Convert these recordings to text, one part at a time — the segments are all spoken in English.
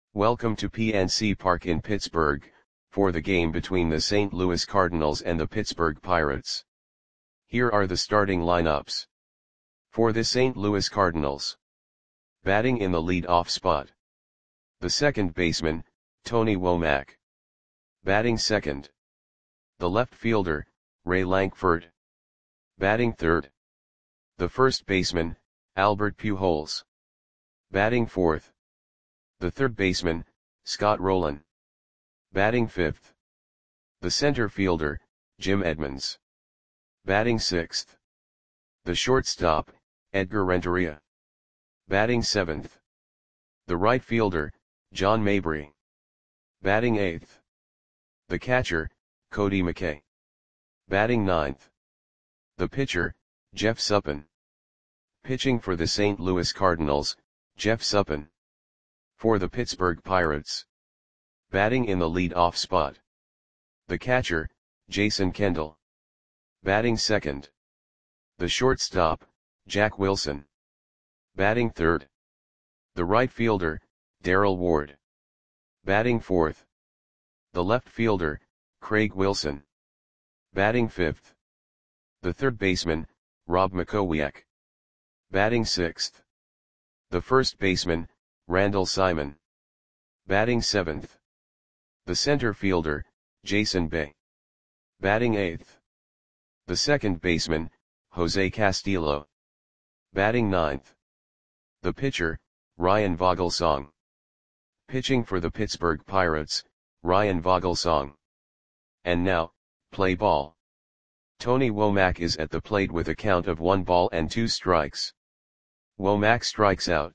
Welcome to PNC Park in Pittsburgh, for the game between the St. Louis Cardinals and the Pittsburgh Pirates. Here are the starting lineups. For the St. Louis Cardinals. Batting in the lead-off spot. The second baseman, Tony Womack. Batting second. The left fielder, Ray Lankford. Batting third. The first baseman, Albert Pujols. Batting fourth. The third baseman, Scott Rolen. Batting fifth. The center fielder, Jim Edmonds. Batting sixth. The shortstop, Edgar Renteria. Batting seventh. The right fielder, John Mabry. Batting eighth. The catcher, Cody McKay. Batting ninth. The pitcher, Jeff Suppan. Pitching for the St. Louis Cardinals, Jeff Suppan. For the Pittsburgh Pirates. Batting in the lead-off spot. The catcher, Jason Kendall. Batting second. The shortstop, Jack Wilson. Batting third. The right fielder, Darrell Ward. Batting fourth. The left fielder, Craig Wilson. Batting fifth. The third baseman, Rob Makowiak. Batting sixth. The first baseman, Randall Simon. Batting seventh. The center fielder, Jason Bay. Batting eighth. The second baseman, Jose Castillo. Batting ninth. The pitcher, Ryan Vogelsong. Pitching for the Pittsburgh Pirates, Ryan Vogelsong. And now, play ball. Tony Womack is at the plate with a count of 1 ball and 2 strikes. Womack strikes out.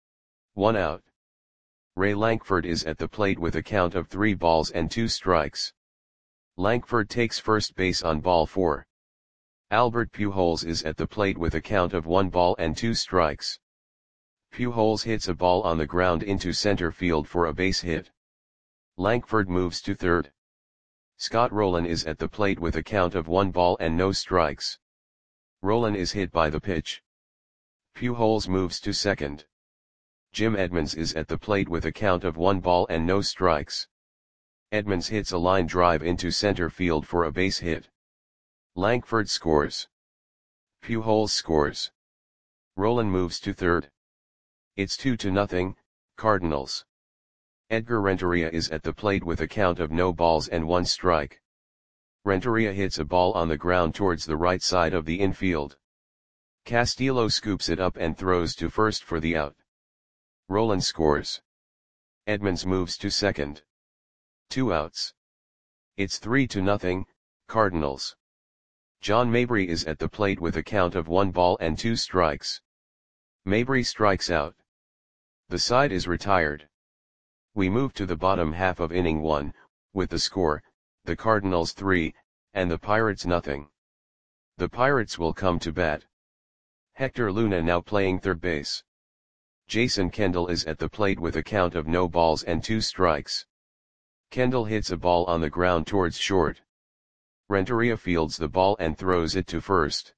1 out. Ray Lankford is at the plate with a count of 3 balls and 2 strikes. Lankford takes first base on ball 4. Albert Pujols is at the plate with a count of 1 ball and 2 strikes. Pujols hits a ball on the ground into center field for a base hit. Lankford moves to third. Scott Rolen is at the plate with a count of 1 ball and no strikes. Rolen is hit by the pitch. Pujols moves to second. Jim Edmonds is at the plate with a count of 1 ball and no strikes. Edmonds hits a line drive into center field for a base hit. Lankford scores. Pujols scores. Rolen moves to third. It's 2-0, Cardinals. Edgar Renteria is at the plate with a count of no balls and 1 strike. Renteria hits a ball on the ground towards the right side of the infield. Castillo scoops it up and throws to first for the out. Rolen scores. Edmonds moves to second. 2 outs. It's 3-0, Cardinals. John Mabry is at the plate with a count of 1 ball and 2 strikes. Mabry strikes out. The side is retired. We move to the bottom half of inning 1, with the score, the Cardinals 3, and the Pirates nothing. The Pirates will come to bat. Hector Luna now playing third base. Jason Kendall is at the plate with a count of no balls and 2 strikes. Kendall hits a ball on the ground towards short. Renteria fields the ball and throws it to first.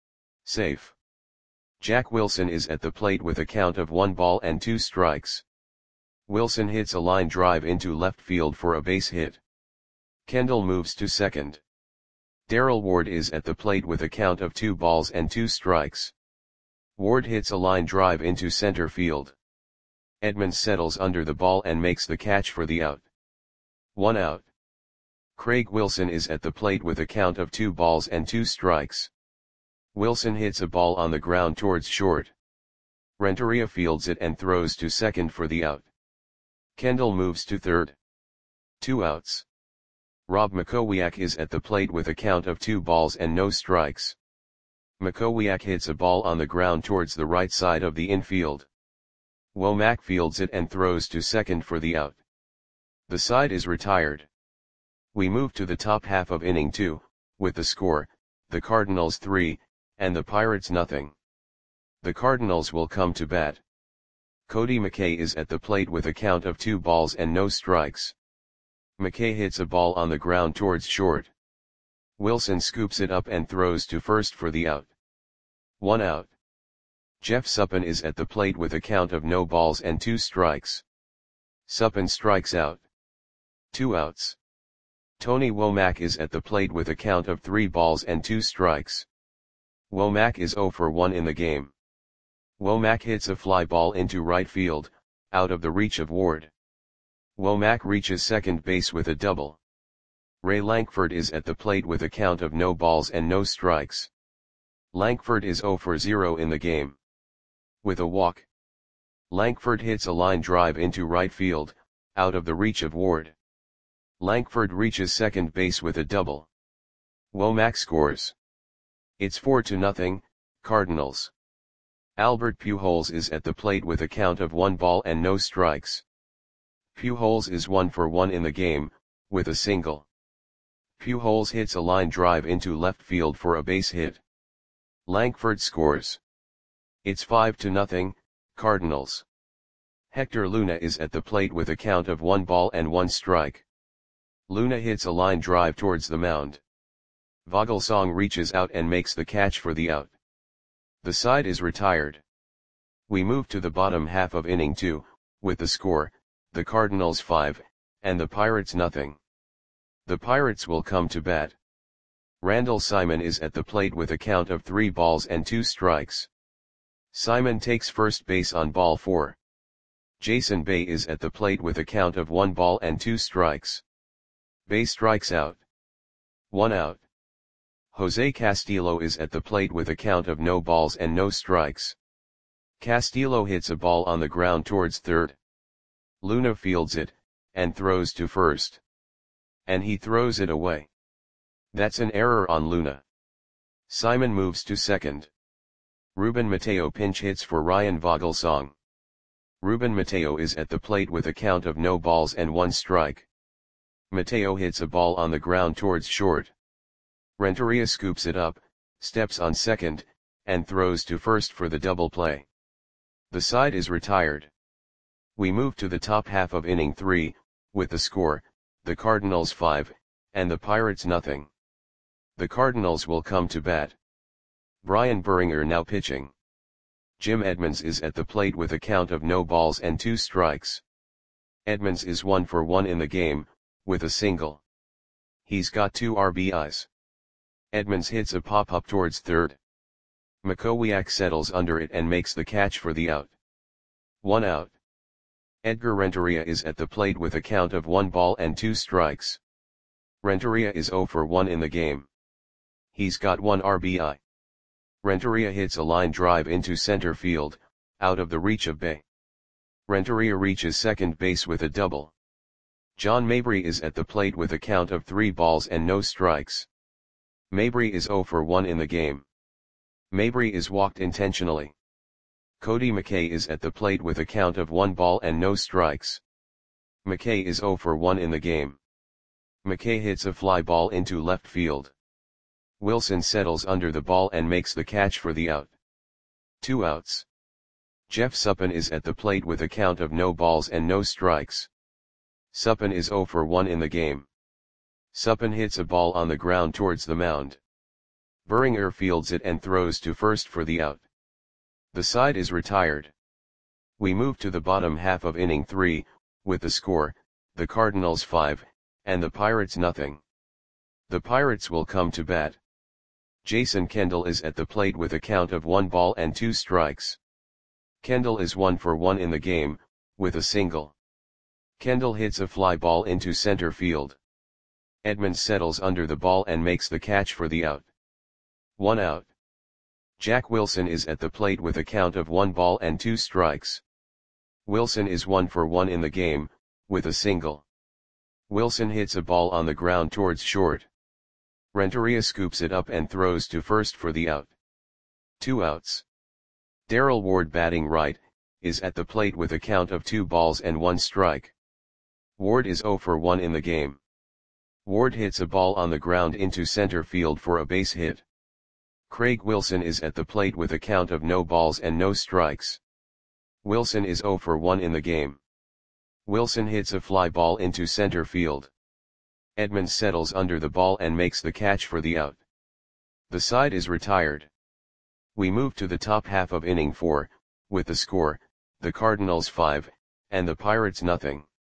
Safe. Jack Wilson is at the plate with a count of 1 ball and 2 strikes. Wilson hits a line drive into left field for a base hit. Kendall moves to second. Darrell Ward is at the plate with a count of 2 balls and 2 strikes. Ward hits a line drive into center field. Edmonds settles under the ball and makes the catch for the out. 1 out. Craig Wilson is at the plate with a count of 2 balls and 2 strikes. Wilson hits a ball on the ground towards short. Renteria fields it and throws to second for the out. Kendall moves to third. 2 outs. Rob Makowiak is at the plate with a count of 2 balls and no strikes. Makowiak hits a ball on the ground towards the right side of the infield. Womack fields it and throws to second for the out. The side is retired. We move to the top half of inning 2, with the score, the Cardinals 3, and the Pirates nothing. The Cardinals will come to bat. Cody McKay is at the plate with a count of 2 balls and no strikes. McKay hits a ball on the ground towards short. Wilson scoops it up and throws to first for the out. 1 out. Jeff Suppan is at the plate with a count of no balls and 2 strikes. Suppin strikes out. 2 outs. Tony Womack is at the plate with a count of 3 balls and 2 strikes. Womack is 0 for 1 in the game. Womack hits a fly ball into right field, out of the reach of Ward. Womack reaches second base with a double. Ray Lankford is at the plate with a count of no balls and no strikes. Lankford is 0 for 0 in the game. With a walk, Lankford hits a line drive into right field, out of the reach of Ward. Lankford reaches second base with a double. Womack scores. It's 4-0, Cardinals. Albert Pujols is at the plate with a count of 1 ball and no strikes. Pujols is 1 for 1 in the game, with a single. Pujols hits a line drive into left field for a base hit. Lankford scores. It's 5-0, Cardinals. Hector Luna is at the plate with a count of 1 ball and 1 strike. Luna hits a line drive towards the mound. Vogelsong reaches out and makes the catch for the out. The side is retired. We move to the bottom half of inning 2, with the score, the Cardinals 5, and the Pirates nothing. The Pirates will come to bat. Randall Simon is at the plate with a count of 3 balls and 2 strikes. Simon takes first base on ball 4. Jason Bay is at the plate with a count of 1 ball and 2 strikes. Bay strikes out. 1 out. Jose Castillo is at the plate with a count of no balls and no strikes. Castillo hits a ball on the ground towards third. Luna fields it, and throws to first. And he throws it away. That's an error on Luna. Simon moves to second. Ruben Mateo pinch hits for Ryan Vogelsong. Ruben Mateo is at the plate with a count of no balls and 1 strike. Mateo hits a ball on the ground towards short. Renteria scoops it up, steps on second, and throws to first for the double play. The side is retired. We move to the top half of inning 3, with the score, the Cardinals 5, and the Pirates nothing. The Cardinals will come to bat. Brian Buringer now pitching. Jim Edmonds is at the plate with a count of no balls and 2 strikes. Edmonds is 1 for 1 in the game, with a single. He's got 2 RBIs. Edmonds hits a pop-up towards third. Makowiak settles under it and makes the catch for the out. 1 out. Edgar Renteria is at the plate with a count of 1 ball and 2 strikes. Renteria is 0 for 1 in the game. He's got 1 RBI. Renteria hits a line drive into center field, out of the reach of Bay. Renteria reaches second base with a double. John Mabry is at the plate with a count of 3 balls and no strikes. Mabry is 0 for 1 in the game. Mabry is walked intentionally. Cody McKay is at the plate with a count of 1 ball and no strikes. McKay is 0 for 1 in the game. McKay hits a fly ball into left field. Wilson settles under the ball and makes the catch for the out. 2 outs. Jeff Suppin is at the plate with a count of no balls and no strikes. Suppin is 0 for 1 in the game. Suppin hits a ball on the ground towards the mound. Buringer fields it and throws to first for the out. The side is retired. We move to the bottom half of inning 3, with the score, the Cardinals 5, and the Pirates nothing. The Pirates will come to bat. Jason Kendall is at the plate with a count of 1 ball and 2 strikes. Kendall is 1 for 1 in the game, with a single. Kendall hits a fly ball into center field. Edmonds settles under the ball and makes the catch for the out. 1 out. Jack Wilson is at the plate with a count of 1 ball and 2 strikes. Wilson is 1 for 1 in the game, with a single. Wilson hits a ball on the ground towards short. Renteria scoops it up and throws to first for the out. 2 outs. Darrell Ward batting right, is at the plate with a count of 2 balls and 1 strike. Ward is 0 for 1 in the game. Ward hits a ball on the ground into center field for a base hit. Craig Wilson is at the plate with a count of no balls and no strikes. Wilson is 0 for 1 in the game. Wilson hits a fly ball into center field. Edmonds settles under the ball and makes the catch for the out. The side is retired. We move to the top half of inning 4, with the score, the Cardinals 5, and the Pirates nothing.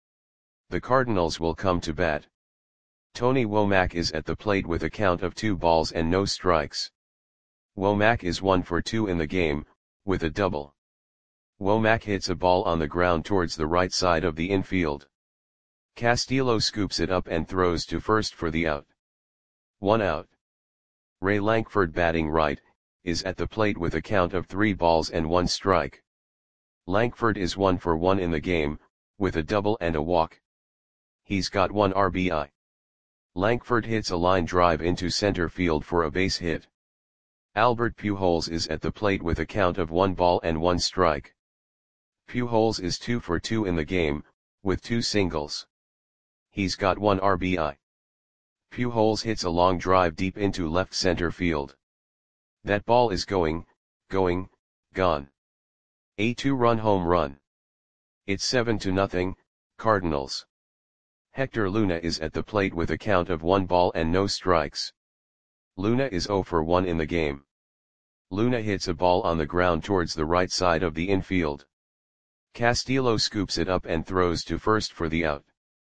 The Cardinals will come to bat. Tony Womack is at the plate with a count of 2 balls and no strikes. Womack is 1 for 2 in the game, with a double. Womack hits a ball on the ground towards the right side of the infield. Castillo scoops it up and throws to first for the out. 1 out. Ray Lankford, batting right, is at the plate with a count of 3 balls and 1 strike. Lankford is 1 for 1 in the game, with a double and a walk. He's got 1 RBI. Lankford hits a line drive into center field for a base hit. Albert Pujols is at the plate with a count of 1 ball and 1 strike. Pujols is 2 for 2 in the game, with 2 singles. He's got 1 RBI. Pujols hits a long drive deep into left center field. That ball is gone. A 2-run home run. It's 7-0, Cardinals. Hector Luna is at the plate with a count of 1 ball and no strikes. Luna is 0 for 1 in the game. Luna hits a ball on the ground towards the right side of the infield. Castillo scoops it up and throws to first for the out.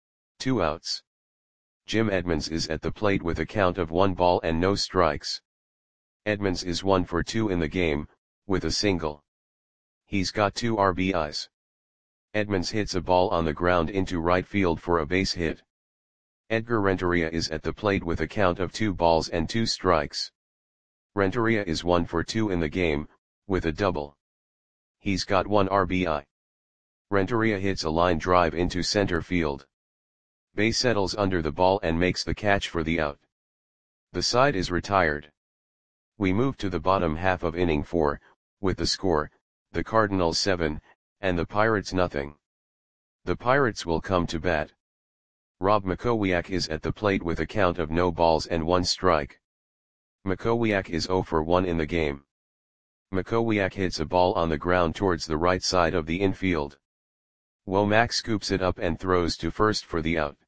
2 outs. Jim Edmonds is at the plate with a count of 1 ball and no strikes. Edmonds is 1 for 2 in the game, with a single. He's got 2 RBIs. Edmonds hits a ball on the ground into right field for a base hit. Edgar Renteria is at the plate with a count of 2 balls and 2 strikes. Renteria is 1 for 2 in the game, with a double. He's got 1 RBI. Renteria hits a line drive into center field. Bay settles under the ball and makes the catch for the out. The side is retired. We move to the bottom half of inning 4, with the score, the Cardinals 7, and the Pirates nothing. The Pirates will come to bat. Rob Makowiak is at the plate with a count of no balls and 1 strike. Makowiak is 0 for 1 in the game. Makowiak hits a ball on the ground towards the right side of the infield. Womack scoops it up and throws to first for the out.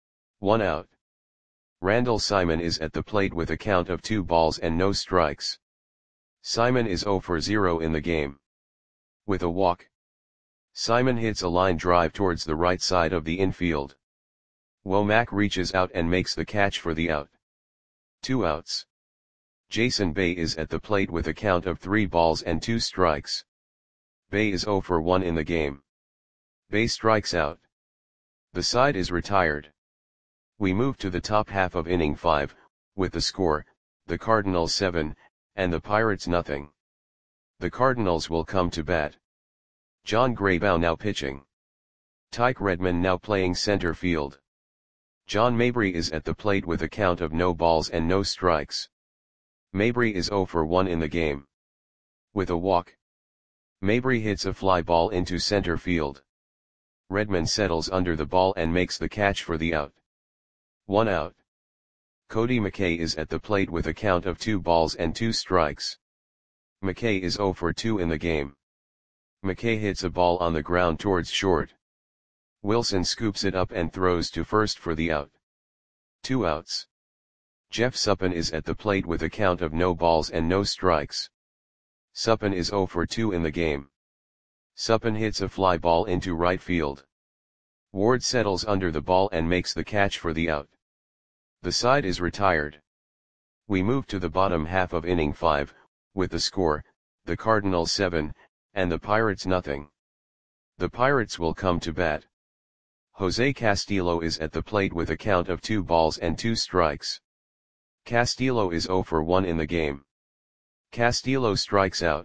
1 out. Randall Simon is at the plate with a count of 2 balls and no strikes. Simon is 0 for 0 in the game. With a walk. Simon hits a line drive towards the right side of the infield. Womack reaches out and makes the catch for the out. 2 outs. Jason Bay is at the plate with a count of 3 balls and 2 strikes. Bay is 0 for 1 in the game. Bay strikes out. The side is retired. We move to the top half of inning 5, with the score, the Cardinals 7, and the Pirates nothing. The Cardinals will come to bat. John Graybow now pitching. Tyke Redmond now playing center field. John Mabry is at the plate with a count of no balls and no strikes. Mabry is 0 for 1 in the game. With a walk. Mabry hits a fly ball into center field. Redmond settles under the ball and makes the catch for the out. 1 out. Cody McKay is at the plate with a count of 2 balls and 2 strikes. McKay is 0 for 2 in the game. McKay hits a ball on the ground towards short. Wilson scoops it up and throws to first for the out. 2 outs. Jeff Suppan is at the plate with a count of no balls and no strikes. Suppan is 0 for 2 in the game. Suppan hits a fly ball into right field. Ward settles under the ball and makes the catch for the out. The side is retired. We move to the bottom half of inning 5, with the score, the Cardinals 7, and the Pirates nothing. The Pirates will come to bat. Jose Castillo is at the plate with a count of 2 balls and 2 strikes. Castillo is 0 for 1 in the game. Castillo strikes out.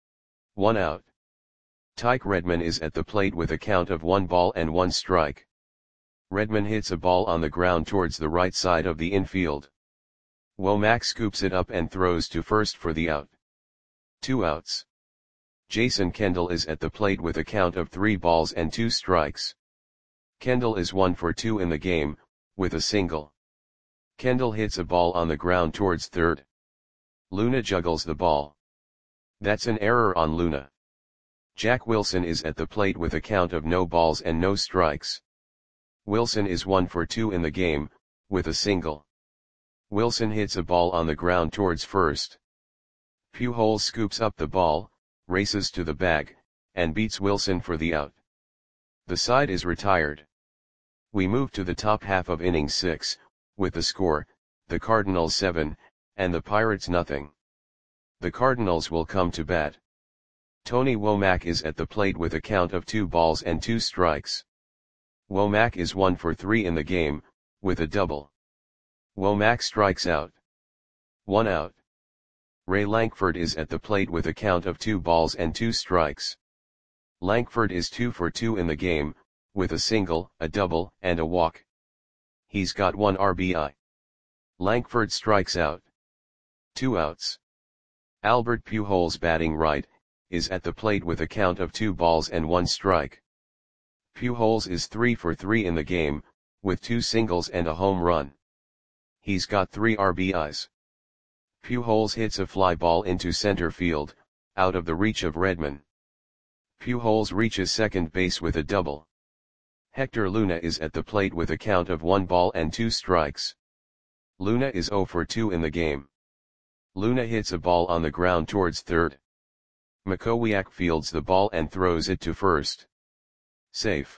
1 out. Tyke Redmond is at the plate with a count of 1 ball and 1 strike. Redmond hits a ball on the ground towards the right side of the infield. Womack scoops it up and throws to first for the out. 2 outs. Jason Kendall is at the plate with a count of 3 balls and 2 strikes. Kendall is 1 for 2 in the game, with a single. Kendall hits a ball on the ground towards third. Luna juggles the ball. That's an error on Luna. Jack Wilson is at the plate with a count of no balls and no strikes. Wilson is 1 for 2 in the game, with a single. Wilson hits a ball on the ground towards first. Pujols scoops up the ball, races to the bag, and beats Wilson for the out. The side is retired. We move to the top half of inning 6, with the score, the Cardinals 7, and the Pirates nothing. The Cardinals will come to bat. Tony Womack is at the plate with a count of 2 balls and 2 strikes. Womack is 1 for 3 in the game, with a double. Womack strikes out. 1 out. Ray Lankford is at the plate with a count of 2 balls and 2 strikes. Lankford is 2 for 2 in the game, with a single, a double, and a walk. He's got 1 RBI. Lankford strikes out. 2 outs. Albert Pujols, batting right, is at the plate with a count of 2 balls and 1 strike. Pujols is 3 for 3 in the game, with 2 singles and a home run. He's got 3 RBIs. Pujols hits a fly ball into center field, out of the reach of Redman. Pujols reaches second base with a double. Hector Luna is at the plate with a count of 1 ball and 2 strikes. Luna is 0 for 2 in the game. Luna hits a ball on the ground towards third. Makowiak fields the ball and throws it to first. Safe.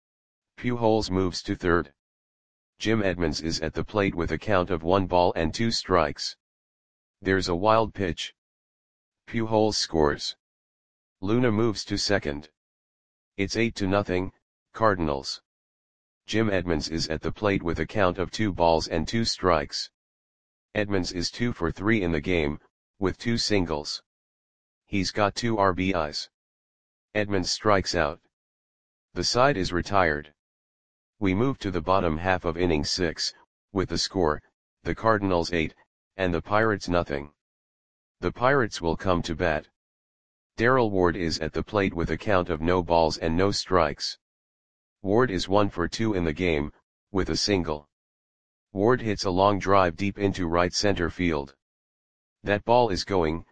Pujols moves to third. Jim Edmonds is at the plate with a count of 1 ball and 2 strikes. There's a wild pitch. Pujols scores. Luna moves to second. It's 8-0, Cardinals. Jim Edmonds is at the plate with a count of 2 balls and 2 strikes. Edmonds is 2 for 3 in the game, with 2 singles. He's got 2 RBIs. Edmonds strikes out. The side is retired. We move to the bottom half of inning 6, with the score, the Cardinals 8, and the Pirates nothing. The Pirates will come to bat. Darrell Ward is at the plate with a count of no balls and no strikes. Ward is 1 for 2 in the game, with a single. Ward hits a long drive deep into right center field. That ball is going,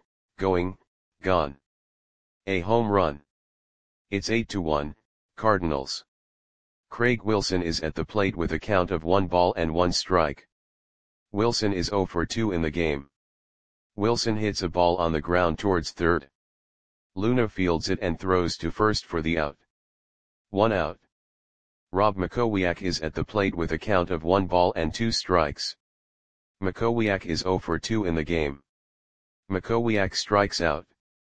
gone. A home run. It's 8-1, Cardinals. Craig Wilson is at the plate with a count of 1 ball and 1 strike. Wilson is 0 for 2 in the game. Wilson hits a ball on the ground towards third. Luna fields it and throws to first for the out. 1 out. Rob Makowiak is at the plate with a count of 1 ball and 2 strikes. Makowiak is 0 for 2 in the game. Makowiak strikes out.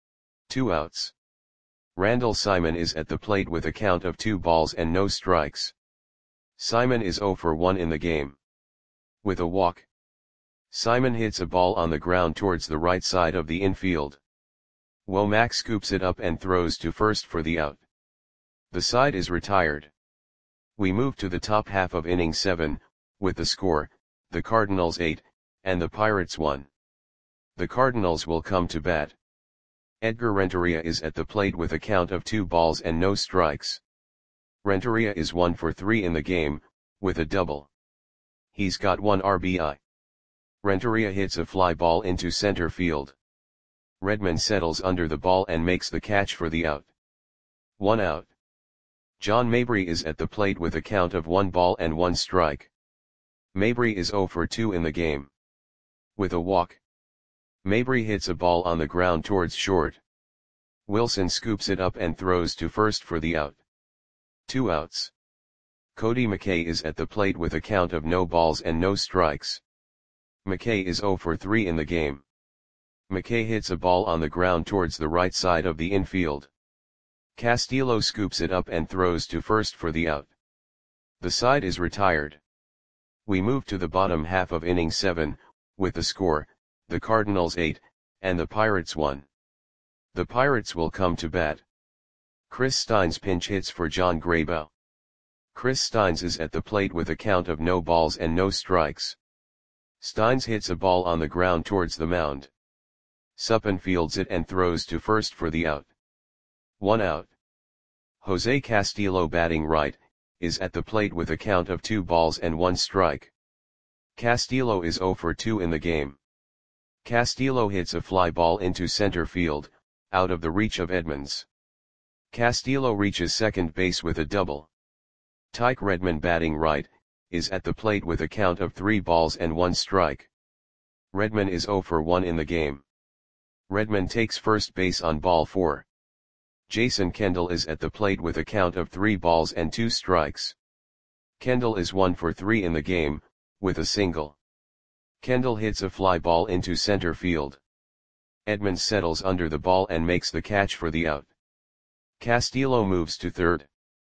2 outs. Randall Simon is at the plate with a count of 2 balls and no strikes. Simon is 0 for 1 in the game. With a walk. Simon hits a ball on the ground towards the right side of the infield. Womack scoops it up and throws to first for the out. The side is retired. We move to the top half of inning 7, with the score, the Cardinals 8, and the Pirates 1. The Cardinals will come to bat. Edgar Renteria is at the plate with a count of 2 balls and no strikes. Renteria is 1 for 3 in the game, with a double. He's got 1 RBI. Renteria hits a fly ball into center field. Redman settles under the ball and makes the catch for the out. 1 out. John Mabry is at the plate with a count of 1 ball and 1 strike. Mabry is 0 for 2 in the game. With a walk. Mabry hits a ball on the ground towards short. Wilson scoops it up and throws to first for the out. 2 outs. Cody McKay is at the plate with a count of no balls and no strikes. McKay is 0 for 3 in the game. McKay hits a ball on the ground towards the right side of the infield. Castillo scoops it up and throws to first for the out. The side is retired. We move to the bottom half of inning 7, with the score, the Cardinals 8, and the Pirates 1. The Pirates will come to bat. Chris Steins pinch hits for John Graybow. Chris Steins is at the plate with a count of no balls and no strikes. Steins hits a ball on the ground towards the mound. Suppan fields it and throws to first for the out. 1 out. Jose Castillo, batting right, is at the plate with a count of 2 balls and 1 strike. Castillo is 0 for 2 in the game. Castillo hits a fly ball into center field, out of the reach of Edmonds. Castillo reaches second base with a double. Tyke Redman, batting right, is at the plate with a count of 3 balls and 1 strike. Redman is 0 for 1 in the game. Redman takes first base on ball 4. Jason Kendall is at the plate with a count of 3 balls and 2 strikes. Kendall is 1 for 3 in the game, with a single. Kendall hits a fly ball into center field. Edmonds settles under the ball and makes the catch for the out. Castillo moves to third.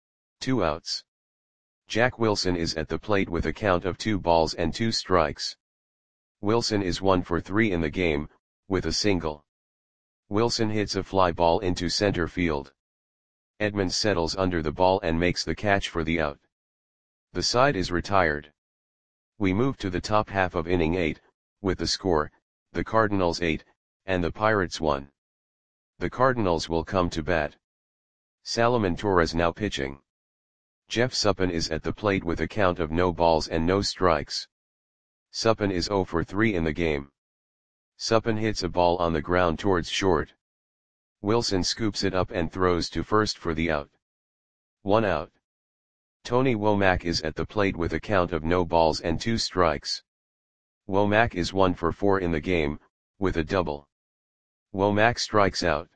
2 outs. Jack Wilson is at the plate with a count of 2 balls and 2 strikes. Wilson is 1 for 3 in the game, with a single. Wilson hits a fly ball into center field. Edmonds settles under the ball and makes the catch for the out. The side is retired. We move to the top half of inning 8, with the score, the Cardinals 8, and the Pirates 1. The Cardinals will come to bat. Salomon Torres now pitching. Jeff Suppan is at the plate with a count of no balls and no strikes. Suppan is 0 for 3 in the game. Suppan hits a ball on the ground towards short. Wilson scoops it up and throws to first for the out. 1 out. Tony Womack is at the plate with a count of no balls and 2 strikes. Womack is 1 for 4 in the game, with a double. Womack strikes out.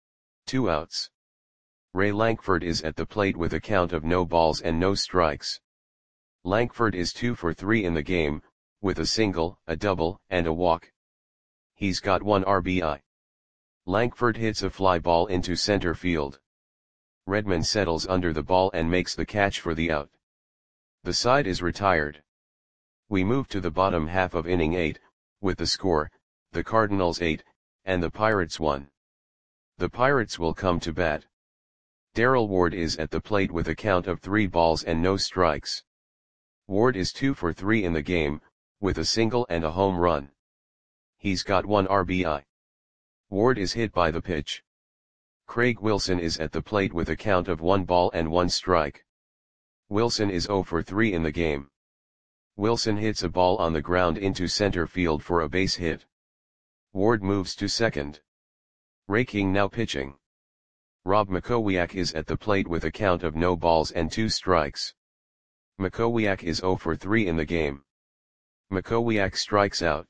2 outs. Ray Lankford is at the plate with a count of no balls and no strikes. Lankford is 2 for 3 in the game, with a single, a double, and a walk. He's got 1 RBI. Lankford hits a fly ball into center field. Redmond settles under the ball and makes the catch for the out. The side is retired. We move to the bottom half of inning 8, with the score, the Cardinals 8, and the Pirates 1. The Pirates will come to bat. Darrell Ward is at the plate with a count of 3 balls and no strikes. Ward is 2 for 3 in the game, with a single and a home run. He's got 1 RBI. Ward is hit by the pitch. Craig Wilson is at the plate with a count of 1 ball and 1 strike. Wilson is 0 for 3 in the game. Wilson hits a ball on the ground into center field for a base hit. Ward moves to second. Ray King now pitching. Rob Makowiak is at the plate with a count of no balls and 2 strikes. Makowiak is 0 for 3 in the game. Makowiak strikes out.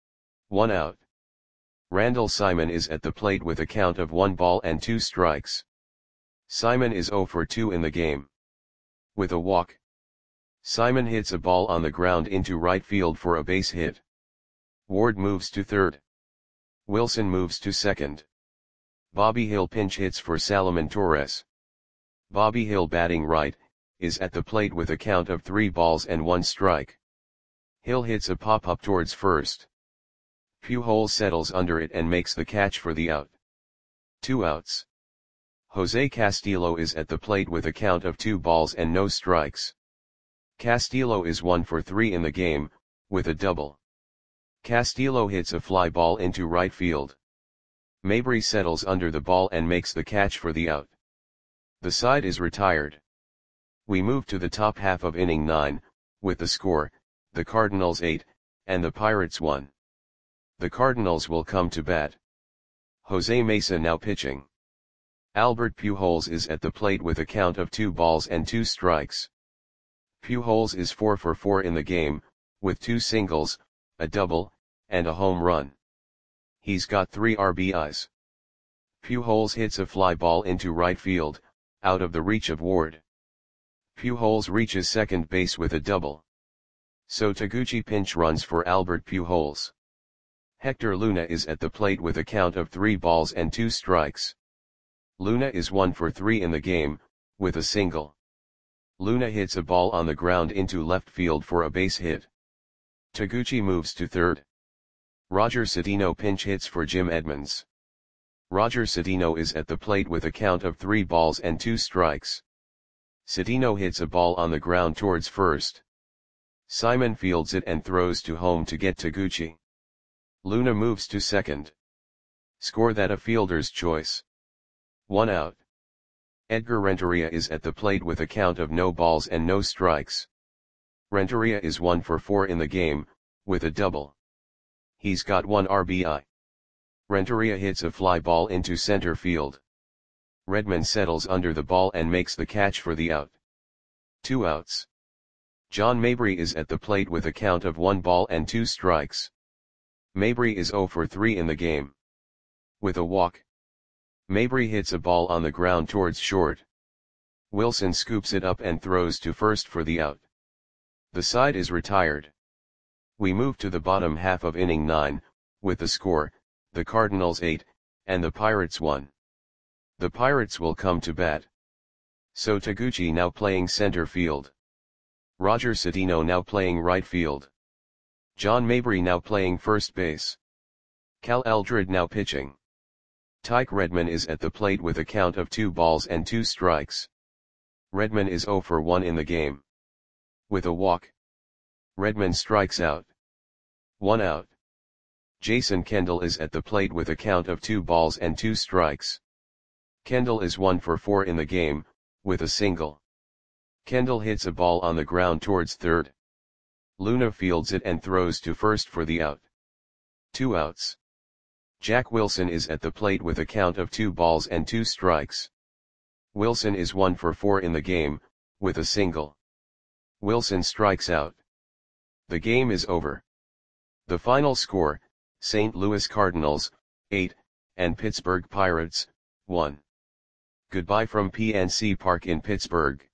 1 out. Randall Simon is at the plate with a count of 1 ball and 2 strikes. Simon is 0 for 2 in the game. With a walk. Simon hits a ball on the ground into right field for a base hit. Ward moves to third. Wilson moves to second. Bobby Hill pinch hits for Salomon Torres. Bobby Hill batting right, is at the plate with a count of 3 balls and 1 strike. Hill hits a pop-up towards first. Pujols settles under it and makes the catch for the out. 2 outs. Jose Castillo is at the plate with a count of 2 balls and no strikes. Castillo is 1 for 3 in the game, with a double. Castillo hits a fly ball into right field. Mabry settles under the ball and makes the catch for the out. The side is retired. We move to the top half of inning 9, with the score, the Cardinals 8, and the Pirates 1. The Cardinals will come to bat. Jose Mesa now pitching. Albert Pujols is at the plate with a count of 2 balls and 2 strikes. Pujols is 4 for 4 in the game, with 2 singles, a double, and a home run. He's got 3 RBIs. Pujols hits a fly ball into right field, out of the reach of Ward. Pujols reaches second base with a double. So Taguchi pinch runs for Albert Pujols. Hector Luna is at the plate with a count of 3 balls and 2 strikes. Luna is 1 for 3 in the game, with a single. Luna hits a ball on the ground into left field for a base hit. Taguchi moves to third. Roger Cedeno pinch hits for Jim Edmonds. Roger Cedeno is at the plate with a count of 3 balls and 2 strikes. Cedeno hits a ball on the ground towards first. Simon fields it and throws to home to get Taguchi. Luna moves to second. Score that a fielder's choice. 1 out. Edgar Renteria is at the plate with a count of no balls and no strikes. Renteria is 1 for 4 in the game, with a double. He's got 1 RBI. Renteria hits a fly ball into center field. Redmond settles under the ball and makes the catch for the out. The side is retired. We move to the top half of inning 10, with the score, the Cardinals 8, and the Pirates 1. The Cardinals will come to bat. Jose Mesa now pitching. Albert Pujols is at the plate with a count of 2 balls and 2 strikes. Pujols is 4 for 4 in the game, with a double. He's got 1 RBI. Renteria hits a fly ball into center field. Redmond settles under the ball and makes the catch for the out. 2 outs. John Mabry is at the plate with a count of 1 ball and 2 strikes. Mabry is 0 for 3 in the game. With a walk. Mabry hits a ball on the ground towards short. Wilson scoops it up and throws to first for the out. The side is retired. We move to the bottom half of inning 9, with the score, the Cardinals 8, and the Pirates 1. The Pirates will come to bat. So Taguchi now playing center field. Roger Cedeno now playing right field. John Mabry now playing first base. Cal Eldred now pitching. Tyke Redman is at the plate with a count of 2 balls and 2 strikes. Redman is 0 for 1 in the game. With a walk. Redman strikes out. 1 out. Jason Kendall is at the plate with a count of 2 balls and 2 strikes. Kendall is 1 for 4 in the game, with a single. Kendall hits a ball on the ground towards third. Luna fields it and throws to first for the out. 2 outs. Jack Wilson is at the plate with a count of 2 balls and 2 strikes. Wilson is 1 for 4 in the game, with a single. Wilson strikes out. The game is over. The final score, St. Louis Cardinals, 8, and Pittsburgh Pirates, 1. Goodbye from PNC Park in Pittsburgh.